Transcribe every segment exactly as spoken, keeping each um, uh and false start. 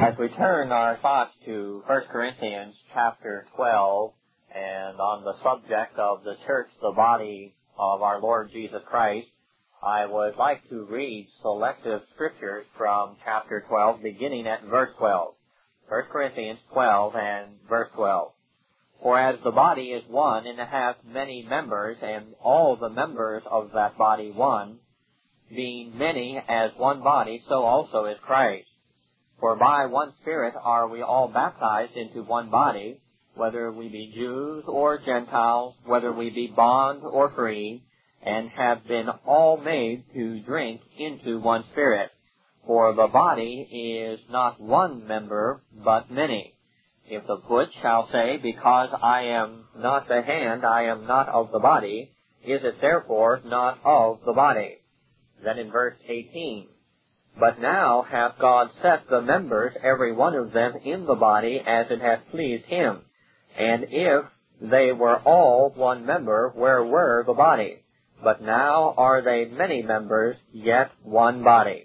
As we turn our thoughts to First Corinthians chapter twelve, and on the subject of the church, the body of our Lord Jesus Christ, I would like to read selective scriptures from chapter twelve, beginning at verse twelve. First Corinthians twelve and verse twelve. For as the body is one and hath many members, and all the members of that body one, being many as one body, so also is Christ. For by one Spirit are we all baptized into one body, whether we be Jews or Gentiles, whether we be bond or free, and have been all made to drink into one Spirit. For the body is not one member, but many. If the foot shall say, Because I am not the hand, I am not of the body, is it therefore not of the body? Then in verse eighteen, But now hath God set the members, every one of them, in the body, as it hath pleased him. And if they were all one member, where were the body? But now are they many members, yet one body.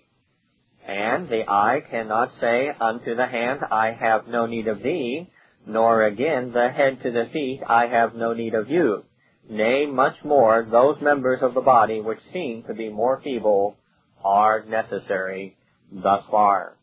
And the eye cannot say unto the hand, I have no need of thee, nor again the head to the feet, I have no need of you. Nay, much more, those members of the body which seem to be more feeble are necessary thus far.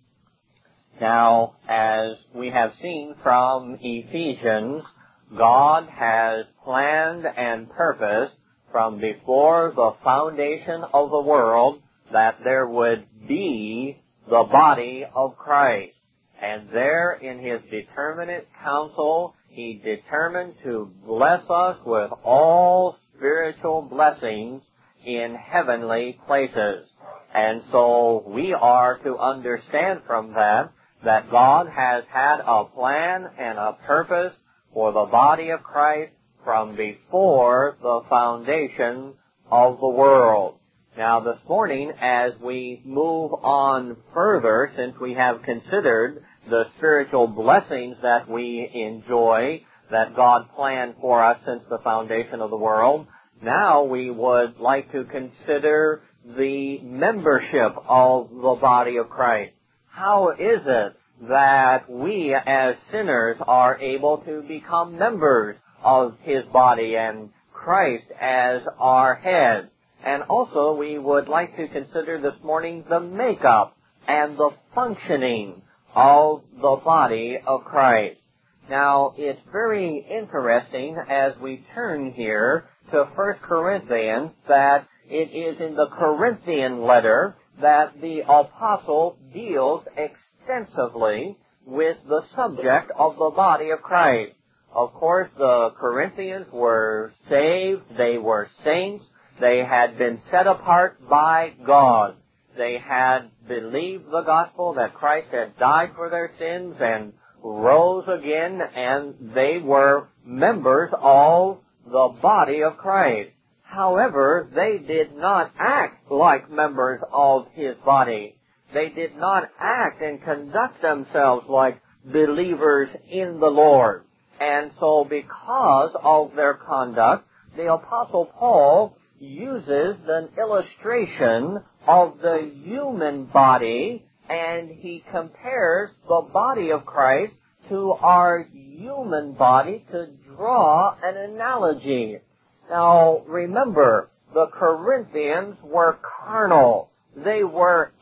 Now, as we have seen from Ephesians, God has planned and purposed from before the foundation of the world that there would be the body of Christ. And there in His determinate counsel, He determined to bless us with all spiritual blessings in heavenly places. And so we are to understand from that that God has had a plan and a purpose for the body of Christ from before the foundation of the world. Now this morning, as we move on further, since we have considered the spiritual blessings that we enjoy, that God planned for us since the foundation of the world, now we would like to consider the membership of the body of Christ. How is it that we as sinners are able to become members of His body and Christ as our head? And also we would like to consider this morning the makeup and the functioning of the body of Christ. Now, it's very interesting as we turn here to First Corinthians that it is in the Corinthian letter that the apostle deals extensively with the subject of the body of Christ. Of course, the Corinthians were saved, they were saints, they had been set apart by God. They had believed the gospel that Christ had died for their sins and rose again, and they were members of the body of Christ. However, they did not act like members of His body. They did not act and conduct themselves like believers in the Lord. And so because of their conduct, the Apostle Paul uses an illustration of the human body, and he compares the body of Christ to our human body to draw an analogy. Now, remember, the Corinthians were carnal. They were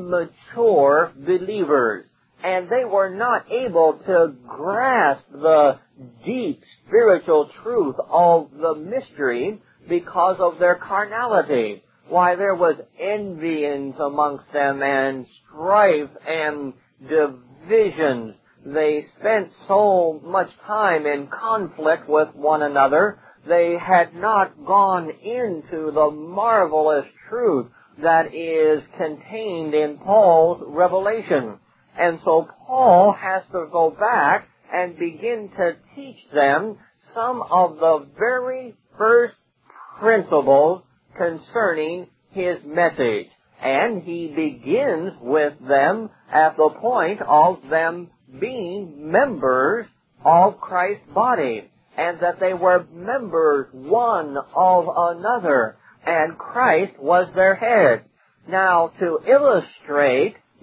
immature believers, and they were not able to grasp the deep spiritual truth of the mystery because of their carnality. Why, there was envyings amongst them and strife and divisions. They spent so much time in conflict with one another. They had not gone into the marvelous truth that is contained in Paul's revelation. And so Paul has to go back and begin to teach them some of the very first principles concerning his message. And he begins with them at the point of them being members of Christ's body, and that they were members one of another, and Christ was their head. Now, to illustrate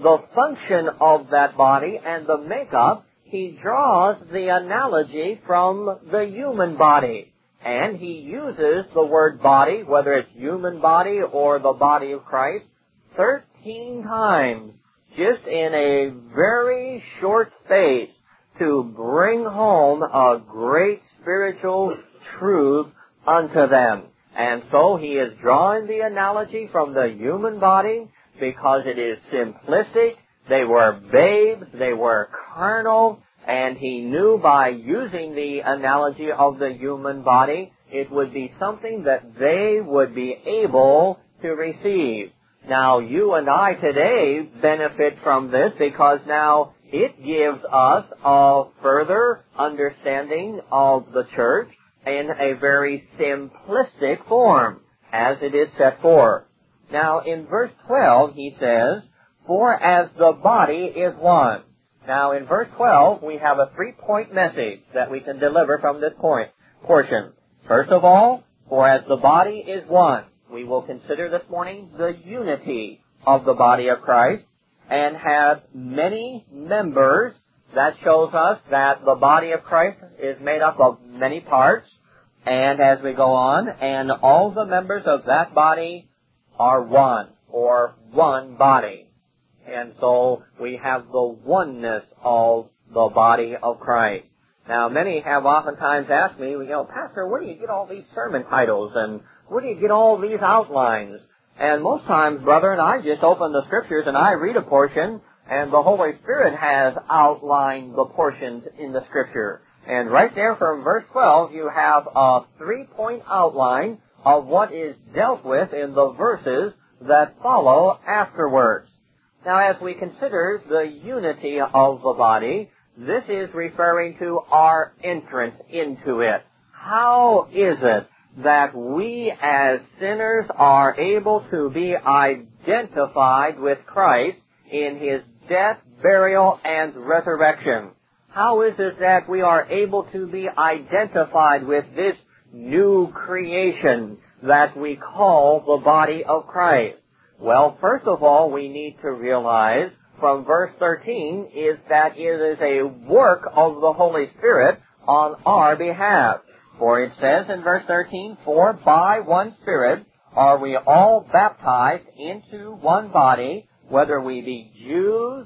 the function of that body and the makeup, he draws the analogy from the human body. And he uses the word body, whether it's human body or the body of Christ, thirteen times, just in a very short space, to bring home a great spiritual truth unto them. And so he is drawing the analogy from the human body because it is simplistic. They were babes, they were carnal, and he knew by using the analogy of the human body, it would be something that they would be able to receive. Now, you and I today benefit from this because now it gives us a further understanding of the church in a very simplistic form, as it is set forth. Now, in verse twelve, he says, "For as the body is one." Now, in verse twelve, we have a three-point message that we can deliver from this point portion. First of all, for as the body is one. We will consider this morning the unity of the body of Christ and have many members. That shows us that the body of Christ is made up of many parts. And as we go on, and all the members of that body are one, or one body. And so we have the oneness of the body of Christ. Now, many have oftentimes asked me, you know, Pastor, where do you get all these sermon titles, and where do you get all these outlines? And most times, brethren, I just open the Scriptures and I read a portion, and the Holy Spirit has outlined the portions in the Scripture. And right there from verse twelve, you have a three-point outline of what is dealt with in the verses that follow afterwards. Now, as we consider the unity of the body, this is referring to our entrance into it. How is it that we as sinners are able to be identified with Christ in His death, burial, and resurrection? How is it that we are able to be identified with this new creation that we call the body of Christ? Well, first of all, we need to realize from verse thirteen is that it is a work of the Holy Spirit on our behalf. For it says in verse thirteen, "For by one Spirit are we all baptized into one body, whether we be Jews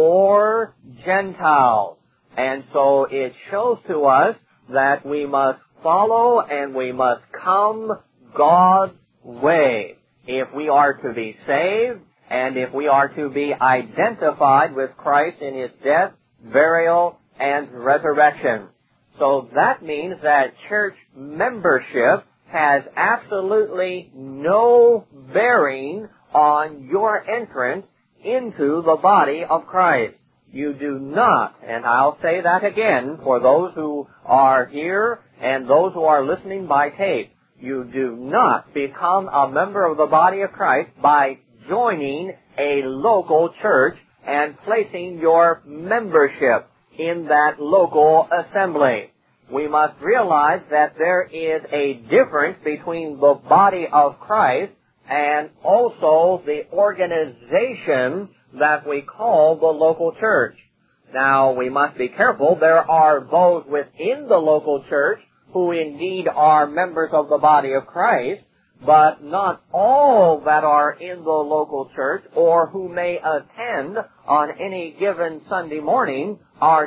or Gentiles." And so it shows to us that we must follow and we must come God's way if we are to be saved and if we are to be identified with Christ in His death, burial, and resurrection. So that means that church membership has absolutely no bearing on your entrance into the body of Christ. You do not, and I'll say that again for those who are here and those who are listening by tape, you do not become a member of the body of Christ by joining a local church and placing your membership in that local assembly. We must realize that there is a difference between the body of Christ and also the organization that we call the local church. Now, we must be careful. There are those within the local church who indeed are members of the body of Christ, but not all that are in the local church or who may attend on any given Sunday morning are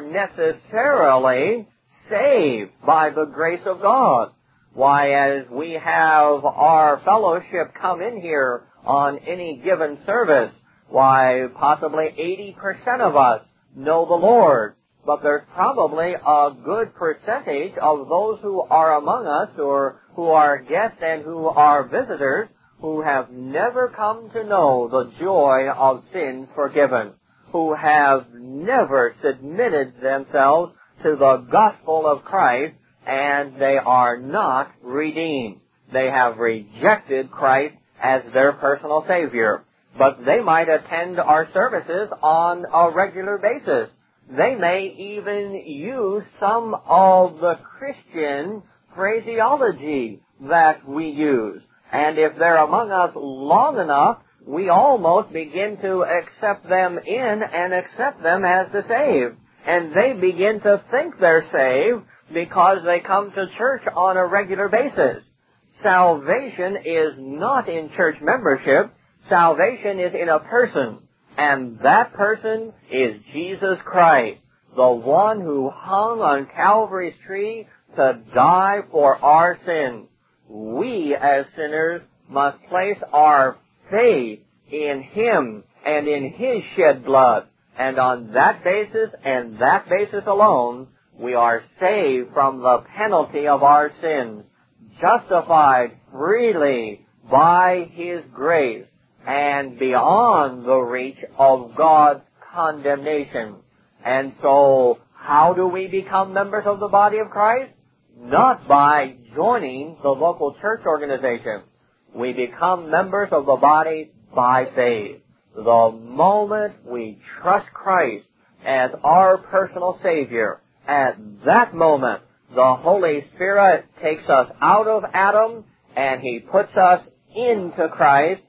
necessarily saved by the grace of God. Why, as we have our fellowship come in here on any given service, why, possibly eighty percent of us know the Lord. But there's probably a good percentage of those who are among us or who are guests and who are visitors who have never come to know the joy of sins forgiven, who have never submitted themselves to the gospel of Christ, and they are not redeemed. They have rejected Christ as their personal Savior. But they might attend our services on a regular basis. They may even use some of the Christian phraseology that we use. And if they're among us long enough, we almost begin to accept them in and accept them as the saved. And they begin to think they're saved because they come to church on a regular basis. Salvation is not in church membership. Salvation is in a person. And that person is Jesus Christ, the one who hung on Calvary's tree to die for our sins. We, as sinners, must place our faith in Him and in His shed blood. And on that basis and that basis alone, we are saved from the penalty of our sins, justified freely by His grace, and beyond the reach of God's condemnation. And so, how do we become members of the body of Christ? Not by joining the local church organization. We become members of the body by faith. The moment we trust Christ as our personal Savior, at that moment, the Holy Spirit takes us out of Adam and He puts us into Christ,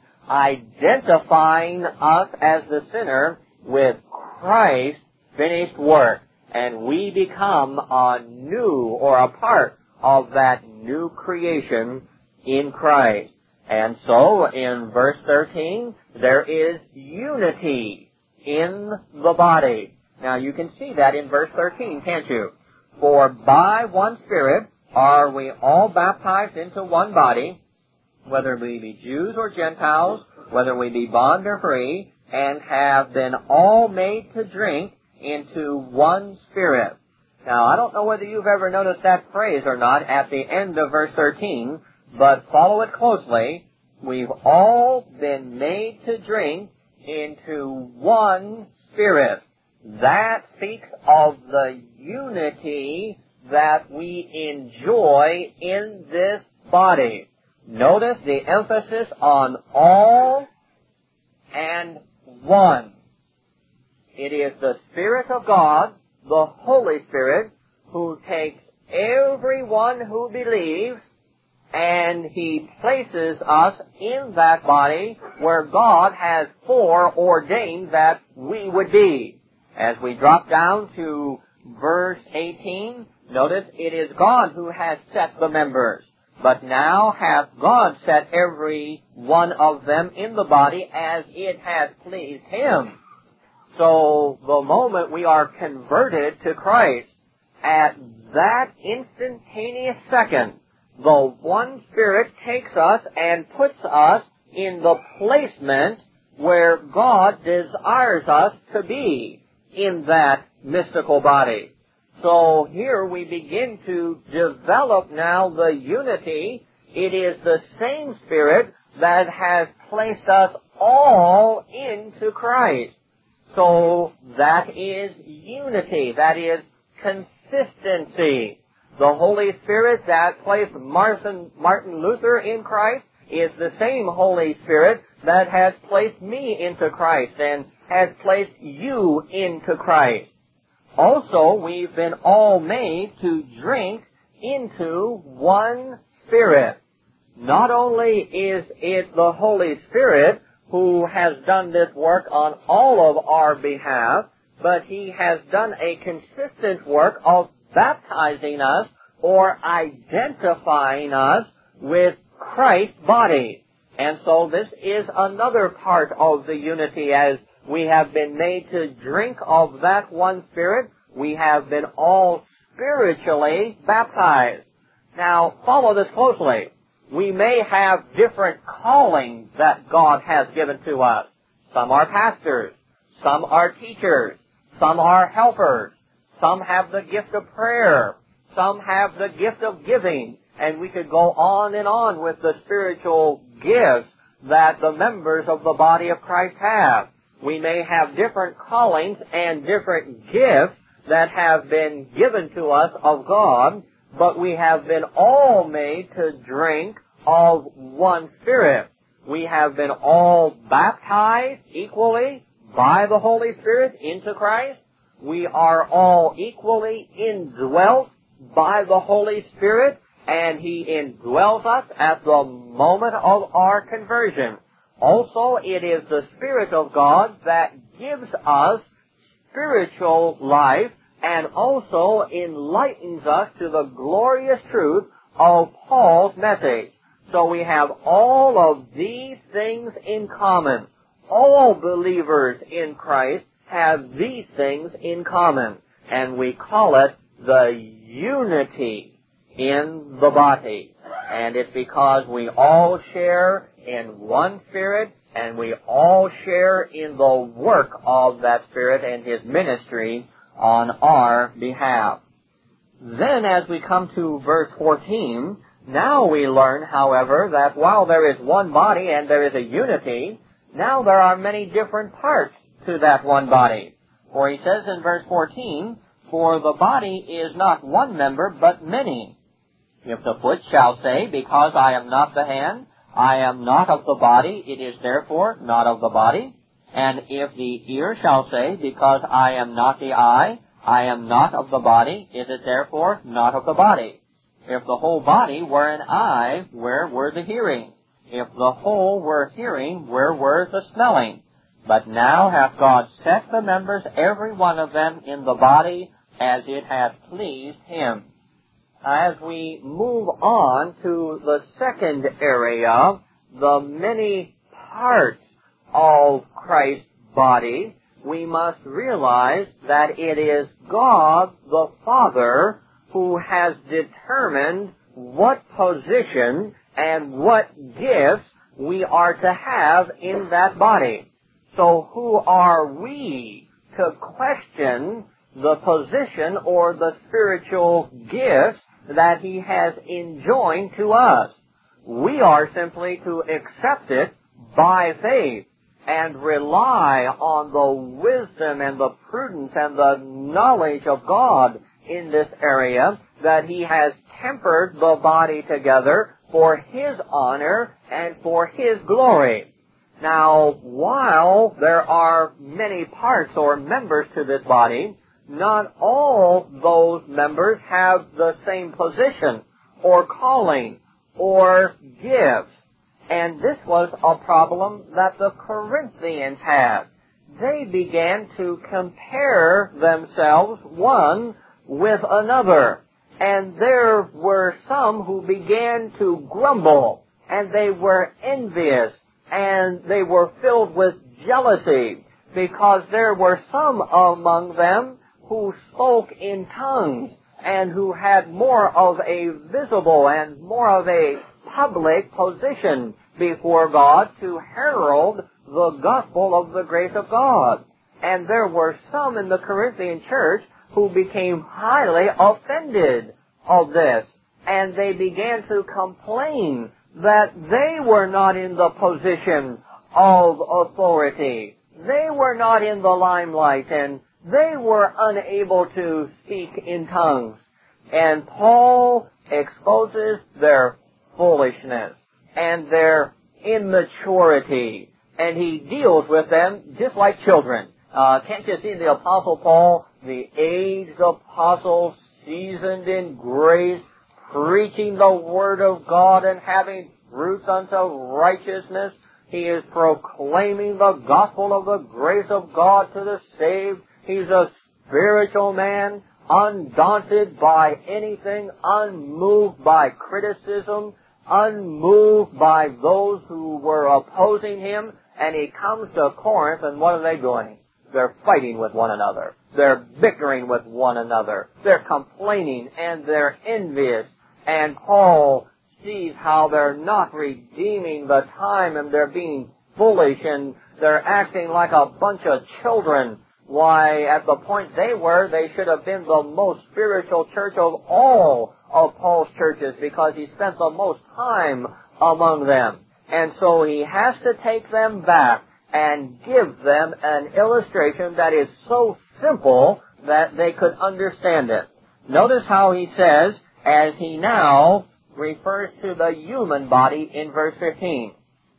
identifying us as the sinner with Christ's finished work. And we become a new or a part of that new creation in Christ. And so, in verse thirteen, there is unity in the body. Now, you can see that in verse thirteen, can't you? For by one Spirit are we all baptized into one body, whether we be Jews or Gentiles, whether we be bond or free, and have been all made to drink into one Spirit. Now, I don't know whether you've ever noticed that phrase or not at the end of verse thirteen, but follow it closely. We've all been made to drink into one Spirit. That speaks of the unity that we enjoy in this body. Notice the emphasis on all and one. It is the Spirit of God, the Holy Spirit, who takes everyone who believes and He places us in that body where God has foreordained that we would be. As we drop down to verse eighteen, notice it is God who has set the members. But now hath God set every one of them in the body as it has pleased Him. So the moment we are converted to Christ, at that instantaneous second, the one Spirit takes us and puts us in the placement where God desires us to be in that mystical body. So here we begin to develop now the unity. It is the same Spirit that has placed us all into Christ. So that is unity. That is consistency. The Holy Spirit that placed Martin, Martin Luther in Christ is the same Holy Spirit that has placed me into Christ and has placed you into Christ. Also, we've been all made to drink into one Spirit. Not only is it the Holy Spirit who has done this work on all of our behalf, but He has done a consistent work of baptizing us or identifying us with Christ's body. And so this is another part of the unity. As we have been made to drink of that one Spirit, we have been all spiritually baptized. Now, follow this closely. We may have different callings that God has given to us. Some are pastors. Some are teachers. Some are helpers. Some have the gift of prayer. Some have the gift of giving. And we could go on and on with the spiritual gifts that the members of the body of Christ have. We may have different callings and different gifts that have been given to us of God, but we have been all made to drink of one Spirit. We have been all baptized equally by the Holy Spirit into Christ. We are all equally indwelt by the Holy Spirit, and He indwells us at the moment of our conversion. Also, it is the Spirit of God that gives us spiritual life and also enlightens us to the glorious truth of Paul's message. So we have all of these things in common. All believers in Christ have these things in common, and we call it the unity in the body. And it's because we all share in one Spirit, and we all share in the work of that Spirit and His ministry on our behalf. Then as we come to verse fourteen, now we learn, however, that while there is one body and there is a unity, now there are many different parts to that one body. For he says in verse fourteen, "For the body is not one member, but many. If the foot shall say, Because I am not the hand, I am not of the body, it is therefore not of the body. And if the ear shall say, Because I am not the eye, I am not of the body, is it therefore not of the body? If the whole body were an eye, where were the hearing? If the whole were hearing, where were the smelling? But now hath God set the members, every one of them, in the body, as it hath pleased Him." As we move on to the second area, the many parts of Christ's body, we must realize that it is God the Father who has determined what position and what gifts we are to have in that body. So who are we to question the position or the spiritual gifts that He has enjoined to us? We are simply to accept it by faith and rely on the wisdom and the prudence and the knowledge of God in this area, that He has tempered the body together for His honor and for His glory. Now, while there are many parts or members to this body, not all those members have the same position or calling or gifts. And this was a problem that the Corinthians had. They began to compare themselves one with another. And there were some who began to grumble, and they were envious, and they were filled with jealousy, because there were some among them who spoke in tongues and who had more of a visible and more of a public position before God to herald the gospel of the grace of God. And there were some in the Corinthian church who became highly offended of this, and they began to complain that they were not in the position of authority. They were not in the limelight, and they were unable to speak in tongues. And Paul exposes their foolishness and their immaturity, and he deals with them just like children. Uh, can't you see the Apostle Paul, the aged apostle, seasoned in grace, preaching the Word of God and having fruits unto righteousness? He is proclaiming the gospel of the grace of God to the saved. He's a spiritual man, undaunted by anything, unmoved by criticism, unmoved by those who were opposing him. And he comes to Corinth, and what are they doing? They're fighting with one another. They're bickering with one another. They're complaining, and they're envious. And Paul sees how they're not redeeming the time, and they're being foolish, and they're acting like a bunch of children. Why, at the point they were, they should have been the most spiritual church of all of Paul's churches, because he spent the most time among them. And so he has to take them back and give them an illustration that is so simple that they could understand it. Notice how he says, as he now refers to the human body in verse fifteen.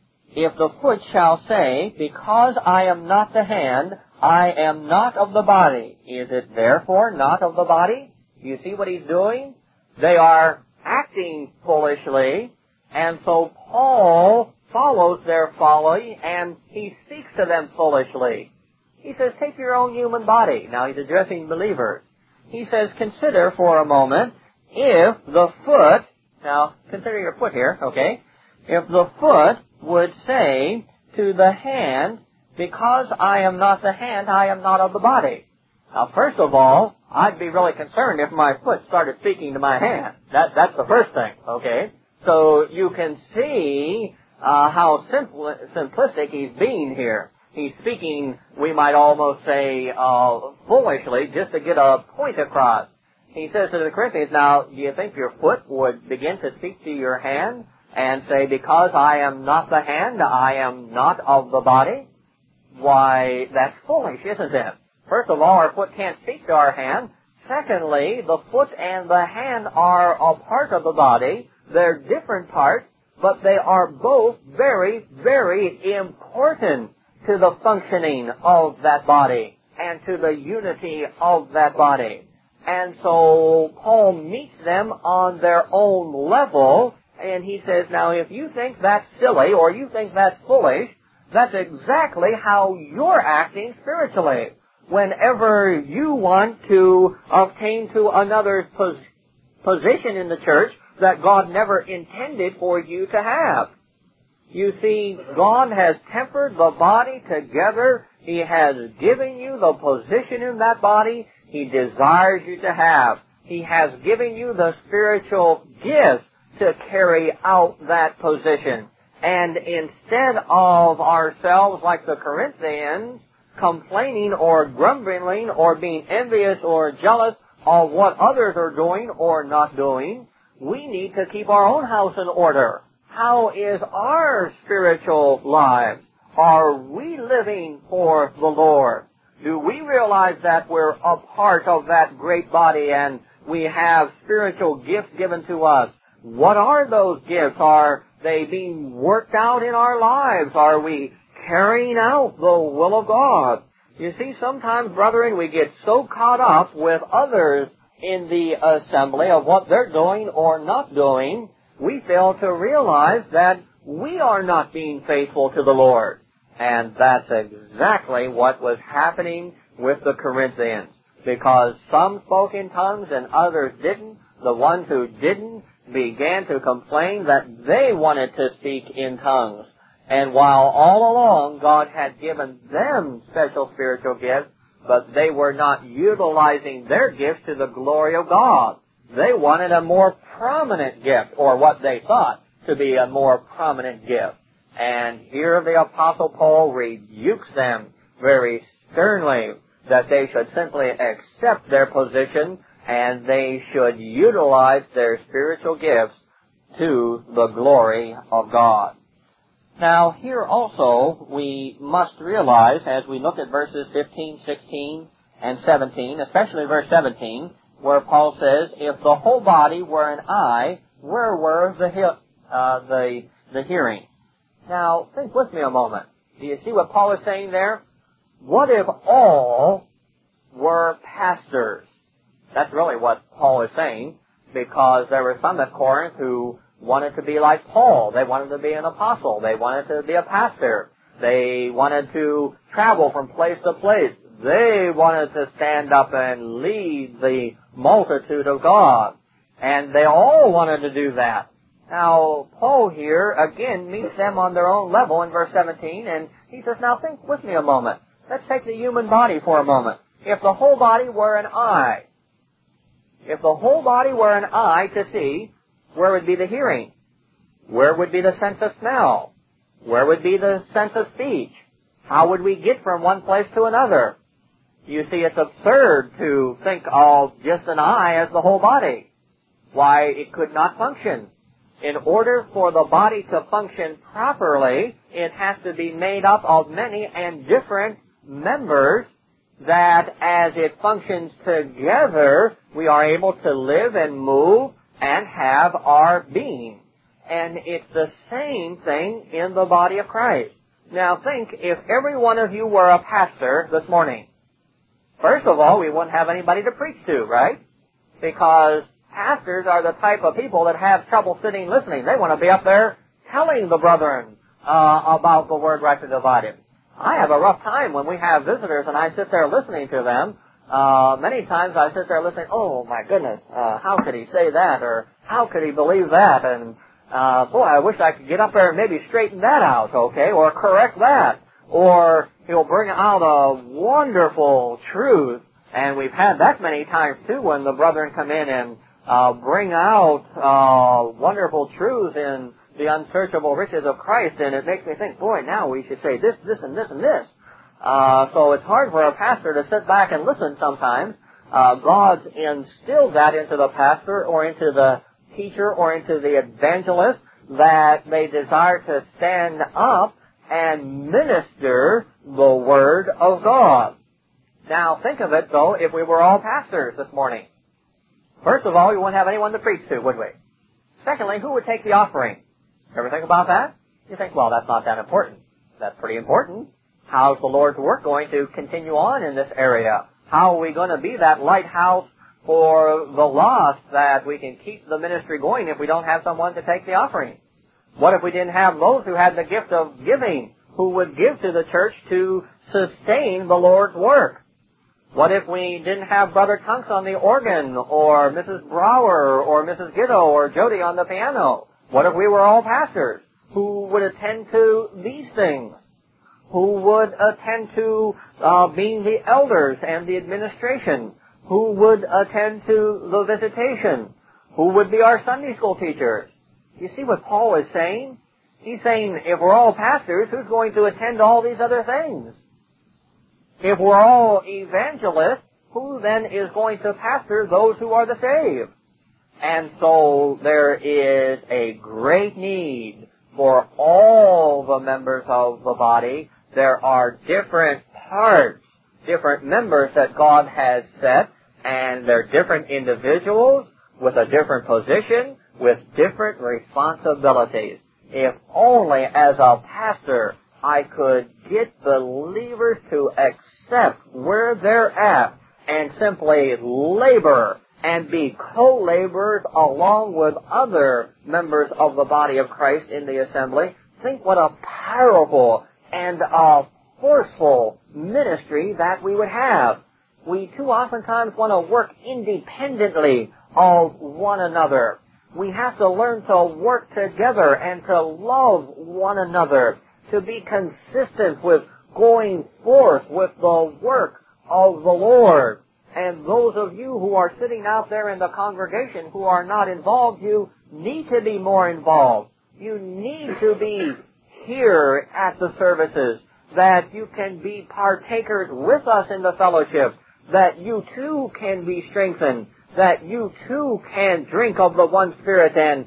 If the foot shall say, Because I am not the hand, I am not of the body, is it therefore not of the body? You see what he's doing? They are acting foolishly, and so Paul follows their folly and he speaks to them foolishly. He says, take your own human body. Now he's addressing believers. He says, consider for a moment if the foot, now consider your foot here, okay? If the foot would say to the hand, because I am not the hand, I am not of the body. Now first of all, I'd be really concerned if my foot started speaking to my hand. That, that's the first thing, okay? So you can see uh, how simple, simplistic he's being here. He's speaking, we might almost say, uh, foolishly, just to get a point across. He says to the Corinthians, now, do you think your foot would begin to speak to your hand and say, because I am not the hand, I am not of the body? Why, that's foolish, isn't it? First of all, our foot can't speak to our hand. Secondly, the foot and the hand are a part of the body. They're different parts, but they are both very, very important to the functioning of that body and to the unity of that body. And so Paul meets them on their own level, and he says, now if you think that's silly or you think that's foolish, that's exactly how you're acting spiritually. Whenever you want to obtain to another's pos- position in the church that God never intended for you to have. You see, God has tempered the body together. He has given you the position in that body He desires you to have. He has given you the spiritual gifts to carry out that position. And instead of ourselves, like the Corinthians, complaining or grumbling or being envious or jealous of what others are doing or not doing, we need to keep our own house in order. How is our spiritual lives? Are we living for the Lord? Do we realize that we're a part of that great body and we have spiritual gifts given to us? What are those gifts? Are they being worked out in our lives? Are we carrying out the will of God? You see, sometimes, brethren, we get so caught up with others in the assembly of what they're doing or not doing, we fail to realize that we are not being faithful to the Lord. And that's exactly what was happening with the Corinthians. Because some spoke in tongues and others didn't. The ones who didn't began to complain that they wanted to speak in tongues. And while all along God had given them special spiritual gifts, but they were not utilizing their gifts to the glory of God. They wanted a more prominent gift, or what they thought to be a more prominent gift. And here the Apostle Paul rebukes them very sternly that they should simply accept their position and they should utilize their spiritual gifts to the glory of God. Now, here also we must realize, as we look at verses fifteen, sixteen, and seventeen, especially verse seventeen, where Paul says, if the whole body were an eye, where were the, he- uh, the, the hearing? Now, think with me a moment. Do you see what Paul is saying there? What if all were pastors? That's really what Paul is saying, because there were some at Corinth who wanted to be like Paul. They wanted to be an apostle. They wanted to be a pastor. They wanted to travel from place to place. They wanted to stand up and lead the multitude of God. And they all wanted to do that. Now, Paul here, again, meets them on their own level in verse seventeen, and he says, now think with me a moment. Let's take the human body for a moment. If the whole body were an eye, if the whole body were an eye to see, where would be the hearing? Where would be the sense of smell? Where would be the sense of speech? How would we get from one place to another? You see, it's absurd to think of just an eye as the whole body. Why, it could not function. In order for the body to function properly, it has to be made up of many and different members that as it functions together, we are able to live and move and have our being. And it's the same thing in the body of Christ. Now think, if every one of you were a pastor this morning, first of all, we wouldn't have anybody to preach to, right? Because pastors are the type of people that have trouble sitting listening. They want to be up there telling the brethren uh, about the Word rightly divided. I have a rough time when we have visitors and I sit there listening to them. Uh, many times I sit there listening, oh my goodness, uh, how could he say that? Or how could he believe that? And, uh, boy, I wish I could get up there and maybe straighten that out, okay? Or correct that. Or he'll bring out a wonderful truth. And we've had that many times too when the brethren come in and, uh, bring out, uh, wonderful truths in the unsearchable riches of Christ, and it makes me think, boy, now we should say this, this, and this, and this. Uh, so it's hard for a pastor to sit back and listen sometimes. Uh, God's instilled that into the pastor or into the teacher or into the evangelist that they desire to stand up and minister the Word of God. Now, think of it, though, if we were all pastors this morning. First of all, we wouldn't have anyone to preach to, would we? Secondly, who would take the offering? Ever think about that? You think, well, that's not that important. That's pretty important. How's the Lord's work going to continue on in this area? How are we going to be that lighthouse for the lost that we can keep the ministry going if we don't have someone to take the offering? What if we didn't have those who had the gift of giving, who would give to the church to sustain the Lord's work? What if we didn't have Brother Tunks on the organ, or Missus Brower, or Missus Giddo, or Jody on the piano? What if we were all pastors who would attend to these things? Who would attend to uh, being the elders and the administration? Who would attend to the visitation? Who would be our Sunday school teachers? You see what Paul is saying? He's saying if we're all pastors, who's going to attend to all these other things? If we're all evangelists, who then is going to pastor those who are the saved? And so there is a great need for all the members of the body. There are different parts, different members that God has set, and they're different individuals with a different position, with different responsibilities. If only as a pastor I could get believers to accept where they're at and simply labor and be co-laborers along with other members of the body of Christ in the assembly. Think what a powerful and a forceful ministry that we would have. We too oftentimes want to work independently of one another. We have to learn to work together and to love one another, to be consistent with going forth with the work of the Lord. And those of you who are sitting out there in the congregation who are not involved, you need to be more involved. You need to be here at the services, that you can be partakers with us in the fellowship, that you too can be strengthened, that you too can drink of the one Spirit and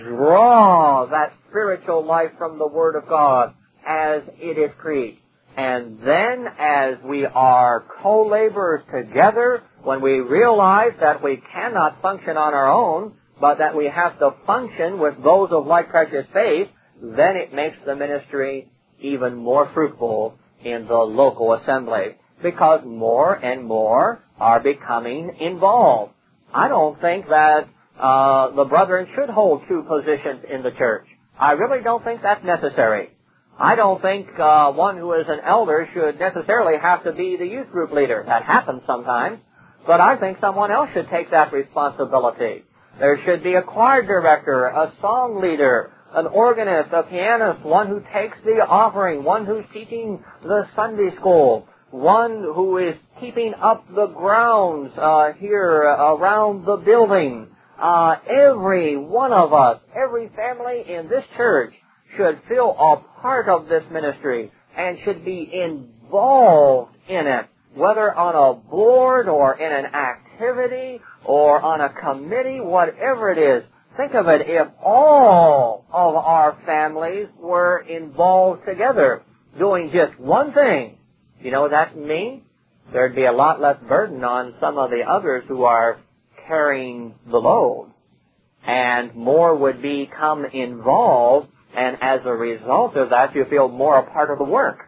draw that spiritual life from the Word of God as it is preached. And then as we are co-laborers together, when we realize that we cannot function on our own, but that we have to function with those of like precious faith, then it makes the ministry even more fruitful in the local assembly, because more and more are becoming involved. I don't think that uh, the brethren should hold two positions in the church. I really don't think that's necessary. I don't think uh, one who is an elder should necessarily have to be the youth group leader. That happens sometimes. But I think someone else should take that responsibility. There should be a choir director, a song leader, an organist, a pianist, one who takes the offering, one who's teaching the Sunday school, one who is keeping up the grounds uh, here around the building. Uh, every one of us, every family in this church should feel a part of this ministry and should be involved in it, whether on a board or in an activity or on a committee, whatever it is. Think of it, if all of our families were involved together doing just one thing, you know what that means? There'd be a lot less burden on some of the others who are carrying the load. And more would become involved, and as a result of that, you feel more a part of the work.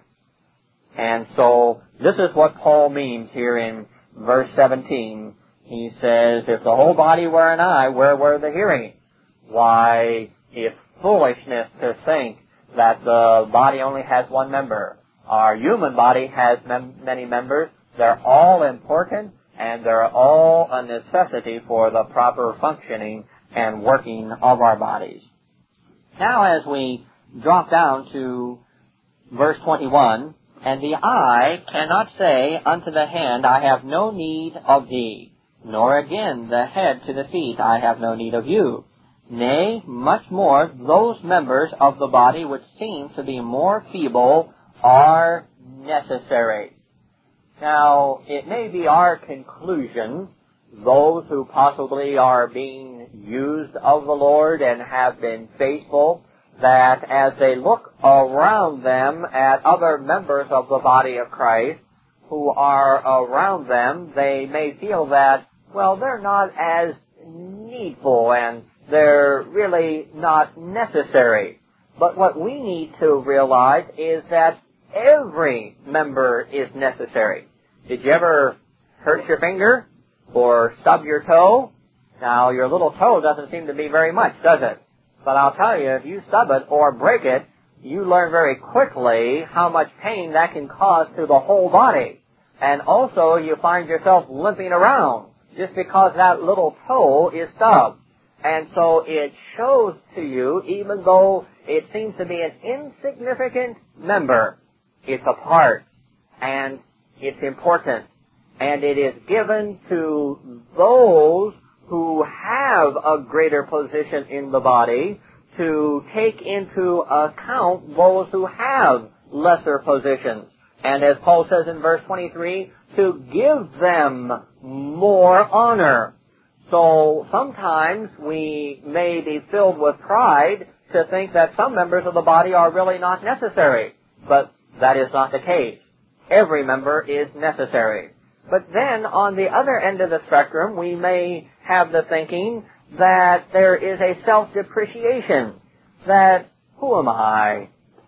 And so, this is what Paul means here in verse seventeen. He says, if the whole body were an eye, where were the hearing? Why, it's foolishness to think that the body only has one member. Our human body has mem- many members. They're all important, and they're all a necessity for the proper functioning and working of our bodies. Now as we drop down to verse twenty-one, and the eye cannot say unto the hand, I have no need of thee, nor again the head to the feet, I have no need of you. Nay, much more, those members of the body which seem to be more feeble are necessary. Now, it may be our conclusion, those who possibly are being used of the Lord and have been faithful, that as they look around them at other members of the body of Christ who are around them, they may feel that, well, they're not as needful and they're really not necessary. But what we need to realize is that every member is necessary. Did you ever hurt your finger or stub your toe? Now, your little toe doesn't seem to be very much, does it? But I'll tell you, if you stub it or break it, you learn very quickly how much pain that can cause to the whole body. And also, you find yourself limping around just because that little toe is stubbed. And so it shows to you, even though it seems to be an insignificant member, it's a part, and it's important, and it is given to those who have a greater position in the body to take into account those who have lesser positions. And as Paul says in verse twenty-three, to give them more honor. So sometimes we may be filled with pride to think that some members of the body are really not necessary. But that is not the case. Every member is necessary. But then, on the other end of the spectrum, we may have the thinking that there is a self-depreciation. That, who am I?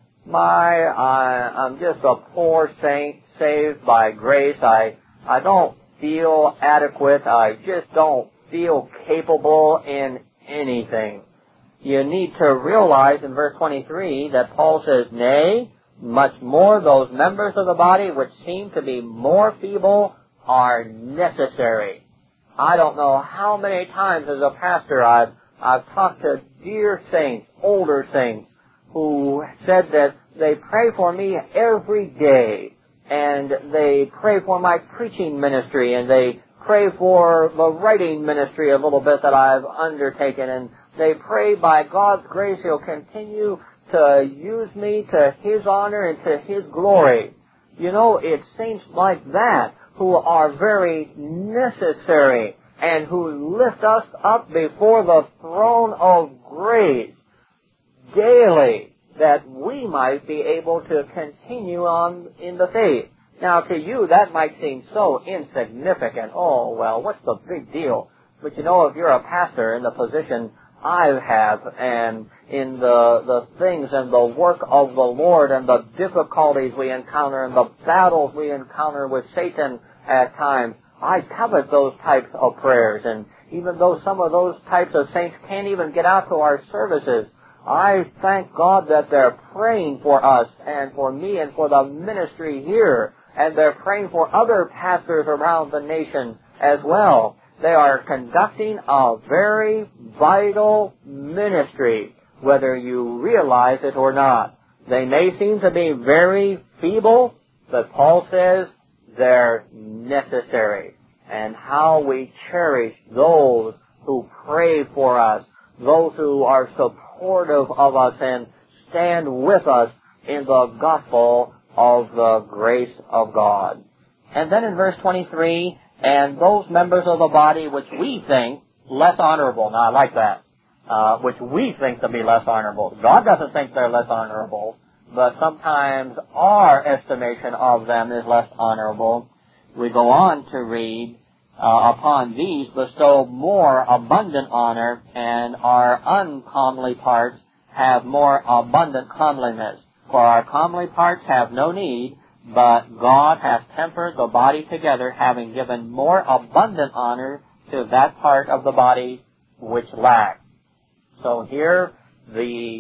My, I, I'm just a poor saint saved by grace. I, I don't feel adequate. I just don't feel capable in anything. You need to realize in verse twenty-three that Paul says, nay, much more those members of the body which seem to be more feeble are necessary. I don't know how many times as a pastor I've, I've talked to dear saints, older saints, who said that they pray for me every day, and they pray for my preaching ministry, and they pray for the writing ministry a little bit that I've undertaken, and they pray by God's grace He'll continue to use me to His honor and to His glory. You know, it's saints like that who are very necessary and who lift us up before the throne of grace daily, that we might be able to continue on in the faith. Now, to you, that might seem so insignificant. Oh, well, what's the big deal? But you know, if you're a pastor in the position I have, and in the, the things and the work of the Lord and the difficulties we encounter and the battles we encounter with Satan at times, I covet those types of prayers. And even though some of those types of saints can't even get out to our services, I thank God that they're praying for us and for me and for the ministry here. And they're praying for other pastors around the nation as well. They are conducting a very vital ministry, whether you realize it or not. They may seem to be very feeble, but Paul says they're necessary. And how we cherish those who pray for us, those who are supportive of us and stand with us in the gospel of the grace of God. And then in verse twenty-three, and those members of the body which we think less honorable. Now, I like that. Uh, which we think to be less honorable. God doesn't think they're less honorable, but sometimes our estimation of them is less honorable. We go on to read, uh, upon these bestow more abundant honor, and our uncomely parts have more abundant comeliness. For our comely parts have no need, but God hath tempered the body together, having given more abundant honor to that part of the body which lacked. So here, the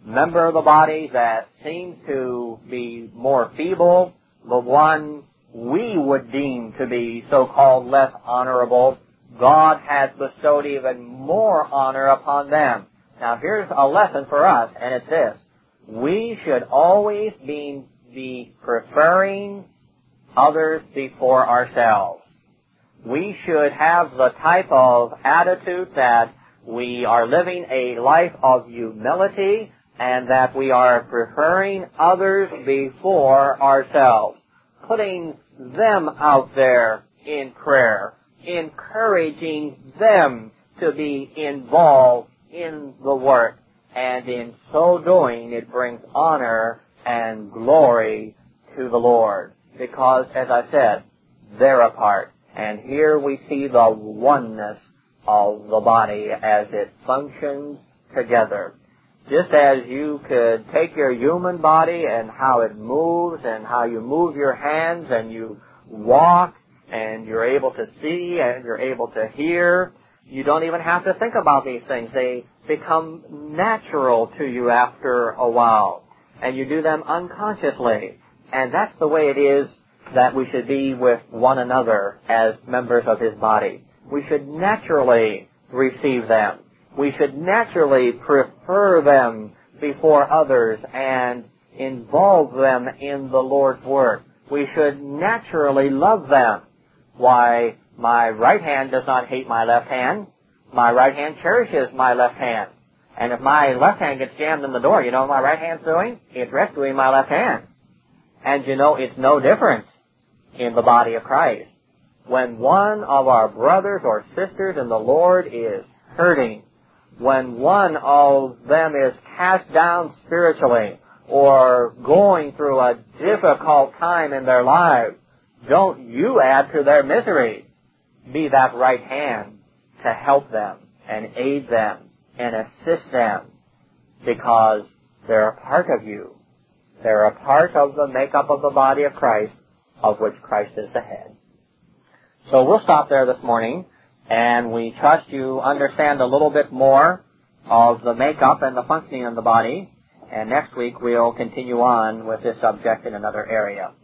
member of the body that seems to be more feeble, the one we would deem to be so-called less honorable, God has bestowed even more honor upon them. Now here's a lesson for us, and it's this. We should always be, be preferring others before ourselves. We should have the type of attitude that we are living a life of humility and that we are preferring others before ourselves, putting them out there in prayer, encouraging them to be involved in the work, and in so doing it brings honor and glory to the Lord, because, as I said, they're a part. And here we see the oneness of the body as it functions together. Just as you could take your human body and how it moves and how you move your hands and you walk and you're able to see and you're able to hear, you don't even have to think about these things. They become natural to you after a while, and you do them unconsciously. And that's the way it is that we should be with one another as members of His body. We should naturally receive them. We should naturally prefer them before others and involve them in the Lord's work. We should naturally love them. Why, my right hand does not hate my left hand. My right hand cherishes my left hand. And if my left hand gets jammed in the door, you know what my right hand's doing? It's rescuing my left hand. And you know, it's no different in the body of Christ. When one of our brothers or sisters in the Lord is hurting, when one of them is cast down spiritually or going through a difficult time in their lives, don't you add to their misery. Be that right hand to help them and aid them and assist them, because they're a part of you. They're a part of the makeup of the body of Christ, of which Christ is the head. So we'll stop there this morning, and we trust you understand a little bit more of the makeup and the functioning of the body, and next week we'll continue on with this subject in another area.